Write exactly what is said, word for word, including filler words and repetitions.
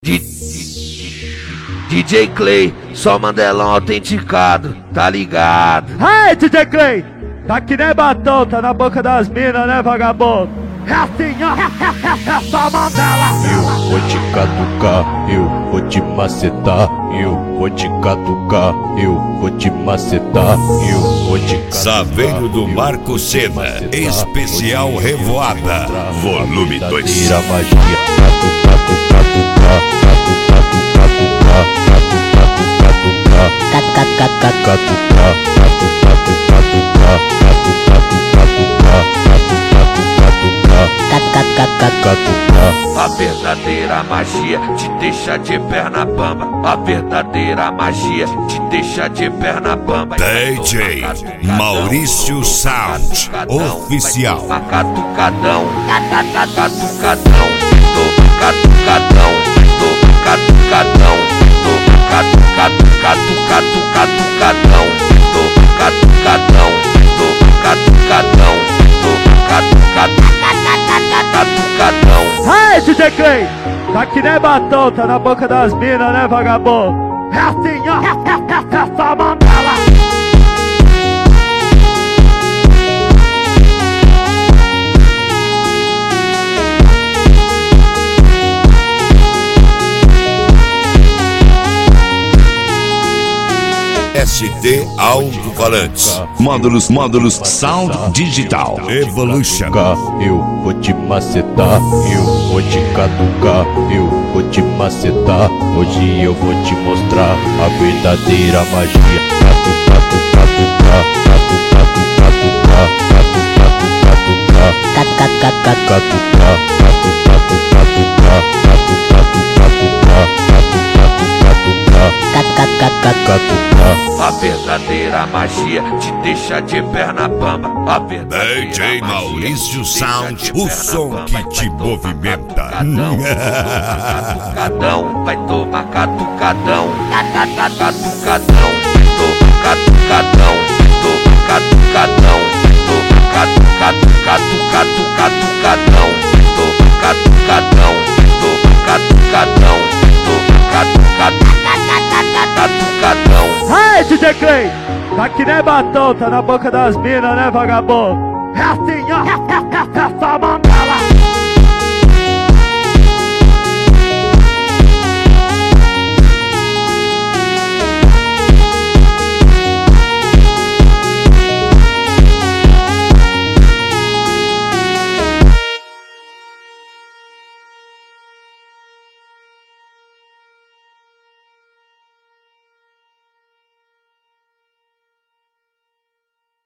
D J Clay, só Mandelão autenticado, tá ligado? Hey, D J Clay, tá que nem batom, tá na boca das minas, né, vagabundo? É assim, ó, é só Mandela. Eu vou te catucar, eu vou te macetar, eu vou te catucar, eu vou te macetar, eu vou te catucar. Saveiro do Marco Sena, especial Revoada, volume dois. Tira magia, catucar, catucar, catucar, catucar, catucar, a verdadeira magia te deixa de perna bamba. A verdadeira magia te deixa de perna bamba. D J Maurício Sound Oficial. Catucadão, catucadão, tô catucadão, tô catucadão, tô catucadão, catucadão, tô catucadão, tô catucadão, tô catucadão. Hey, D J Clay, tá que nem batom, tá na boca das minas, né, vagabundo? É assim, ó, é só Mandela. S D Alto-Falantes. Módulos, módulos Sound Digital Evolution. Eu vou te macetar, eu vou te catucar, eu vou te macetar. Hoje eu vou te mostrar a verdadeira magia. Catucar, catucar, catucar, catucar, catucar, catucar, catucar, a verdadeira magia te deixa de perna bamba. A verdadeira D J Maurício Sound, o som que te movimenta. Catucadão, vai tomar catucadão, catucadão, tô catucadão, tô catucadão, tô catucadão, catucadão, tô catucadão, tô catucadão, tô catucadão. Hey, D J Clay, tá que nem batom, tá na boca das minas, né, vagabundo? É assim, ó, é só Mandela.